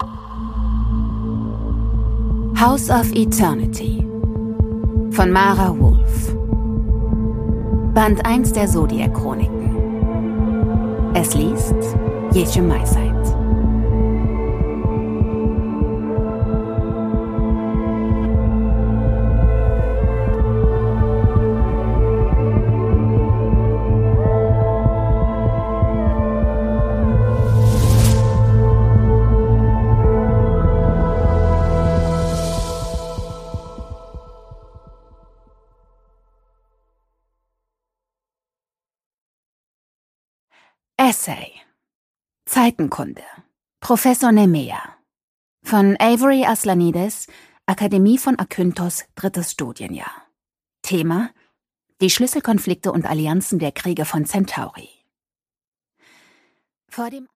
House of Eternity von Mara Wolf. Band 1 der Zodiac-Chroniken. Es liest Jeche Maiseit. Essay. Zeitenkunde. Professor Nemea. Von Avery Aslanides, Akademie von Akynthos, 3. Studienjahr. Thema: Die Schlüsselkonflikte und Allianzen der Kriege von Centauri. Vor dem